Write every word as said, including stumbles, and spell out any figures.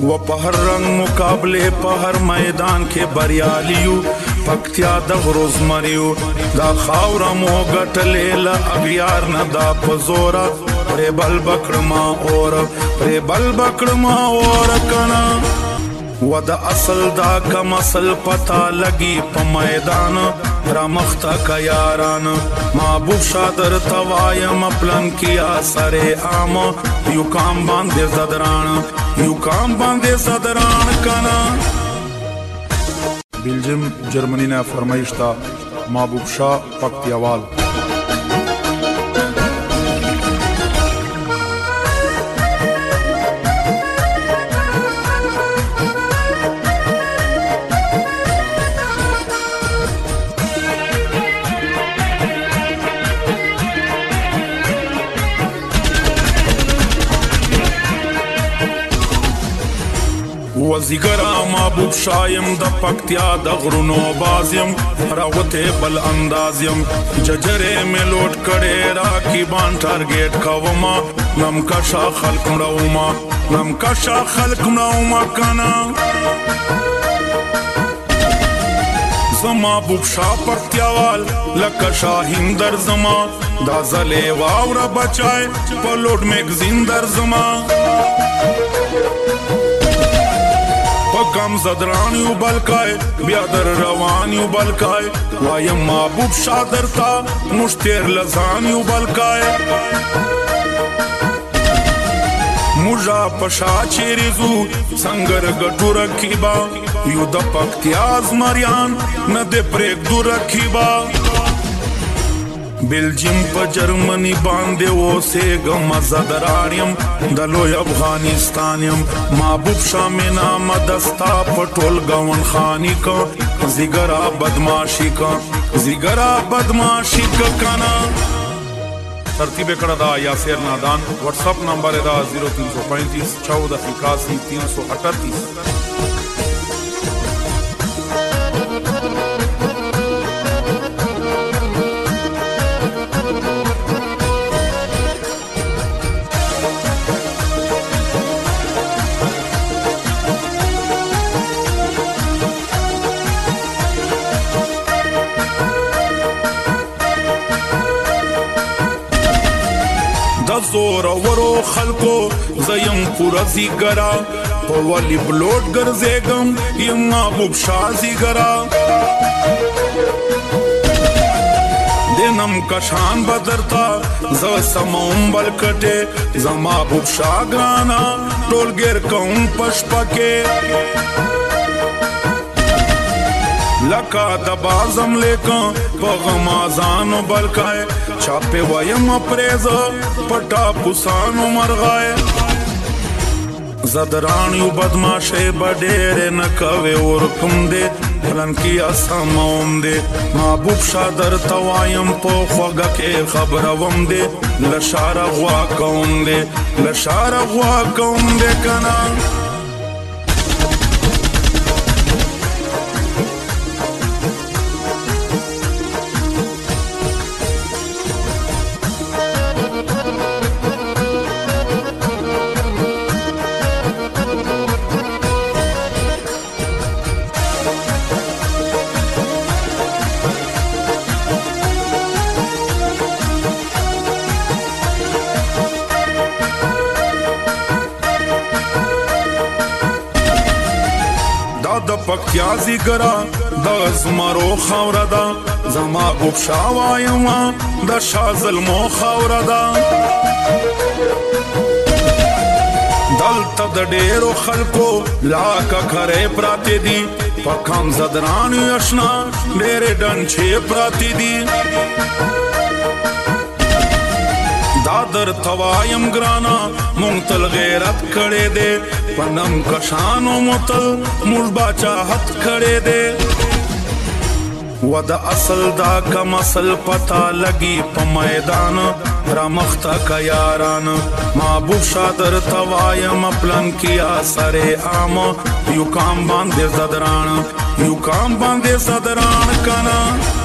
و په هر رنگ مقابله په هر میدان کې بریالیو پکتیا د غروزمریو دا خاور مو ګټلې له اغیار نه دا پزورا پرې بل بکړما اور پرې بل بکړما اور کنا و د اصل دا کم اصل پتا لگی په میدان را مختا کا یاران محبوب شادر توایم پلن کیا سرے عام یو کام باندے زدران یو کام باندے زدران کنا بیلجیم جرمنی نے فرمائش تا محبوب شاہ پکتیاوال وزیگرا محبوب شایم د پکتیا د غرونو بازیم راوته بل اندازیم ججره میں لوٹ کڑے راکی بان ٹارگیٹ کوما نم کشا خلق مراوما نم کشا خلق مراوما کنا زما بوب شاہ پکتیاوال لکا شاہین در زما دا زلے واورا بچائے پلوٹ میگزین در زما پکم زدرانیو بلکای بیادر روانیو بلکای وایم محبوب شادر تا مشتیر لزانیو بلکای مجا پشا چیریزو سنگر گٹو رکھی با یو دا پکتیاز مریان ندے پریک دو رکھی با بیلجیم پا جرمنی باندے وہ سے گم زدرانیم دلوی افغانستانیم محبوب شاہ میں نام دستا پٹول گون خانی کا زیگرہ بدماشی کا زیگرہ بدماشی کا کنا ترتیب کڑا دا یاسر نادان واٹس اپ نمبر دا زیرو تین سو پینتیس چودہ اکاسی تین سو اٹھتیس زور ورو خلقو زیم پورا زیگرا پوالی بلوٹ گرزیگم یم محبوب شاہ زیگرا دینم کشان بدرتا ز سموم بلکٹے ز محبوب شاہ گرانا ٹول گر کون پش پکے لکا دبازم لیکن پغم آزانو بلکائے چاپے ویم اپریز پٹا پسانو مرغائے زدرانیو بدماشے بڑیرے نکوے ورکم دے پلن کی اساموم دے محبوب شادر توایم پو خوگا کے خبروم دے لشار غوا کون دے لشار غوا کون دے کنا دا پکتیا زیگرا دا زمارو خاورا دا زما بوب شاوائیما دا شازلمو خاورا دا دلتا دا ڈیرو خلکو لاکا کھرے پراتی دی پکام زدرانی اشنا ڈیرے ڈنچے پراتی دی دادر توایم گرانا منتل غیرت کھڑے دے پنم کشانو متل مجبا چاہت کھڑے دے و دا اصل دا کم اصل پتا لگی پا میدان را مختا کا یاران محبوب شادر توایم پلن کیا سرے عام یو کام باندے زدران یو کام باندے زدران کنا